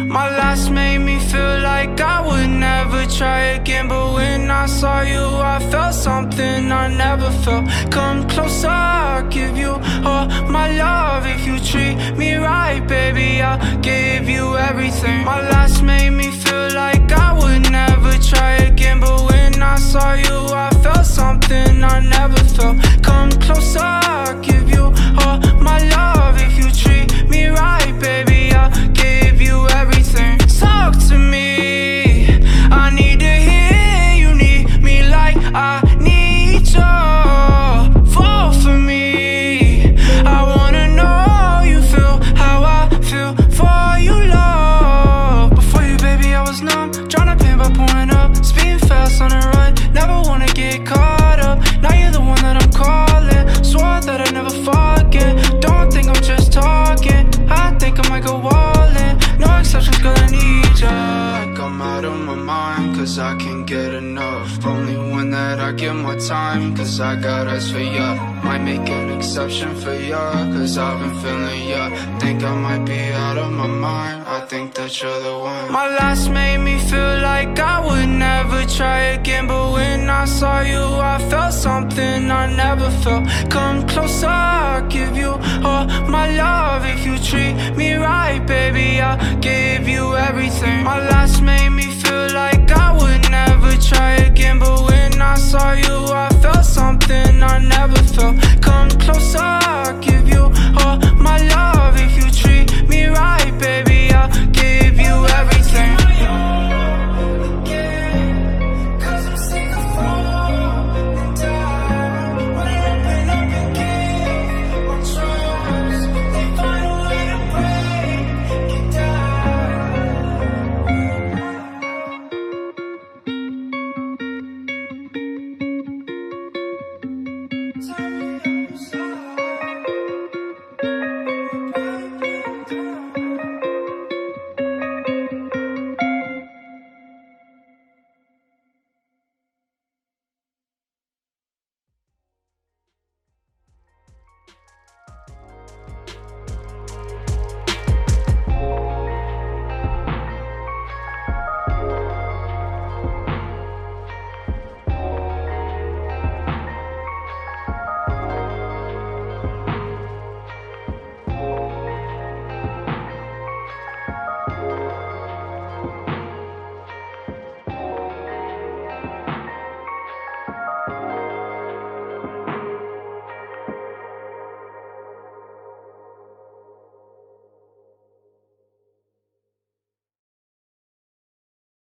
My last made me feel like I would never try again, but when I saw you I felt something I never felt. Come closer, I'll give you all my love. If you treat me right, baby, I'll give you everything. My last made me feel like I would never try again, but when I saw you I felt something I never felt. Come closer, I'll give you all my love. If you treat me right, baby, I'll give you everything. Talk to me, I need to hear you need me like I need you. Fall for me, I wanna know you feel how I feel for you, love. Before you, baby, I was numb, tryna pain by pouring up, speeding fast on the run, never wanna get caught up. Now you're the one that I'm calling, swore that I'd never forget. Don't think I'm just talking, I think I might go all in. No exceptions, girl, I need ya. Like I'm out of my mind, cause I can't get enough. Only one that I give my time, cause I got eyes for ya. Might make an exception for ya, cause I've been feeling ya. Think I might be out of my mind, I think that you're the one. My last made me feel like I would never try again, but when I saw you I felt something I never felt. Come closer, I'll give you all my love. If you treat me right, baby, I'll give